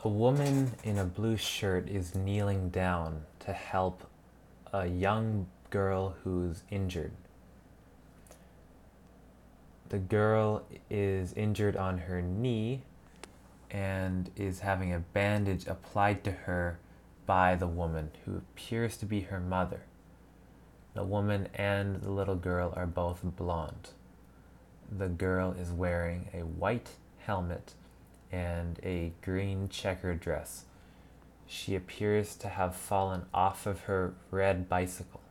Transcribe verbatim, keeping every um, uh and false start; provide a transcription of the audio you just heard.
A woman in a blue shirt is kneeling down to help a young girl who's injured. The girl is injured on her knee and is having a bandage applied to her by the woman, who appears to be her mother. The woman and the little girl are both blonde. The girl is wearing a white helmet and a green checkered dress. She appears to have fallen off of her red bicycle.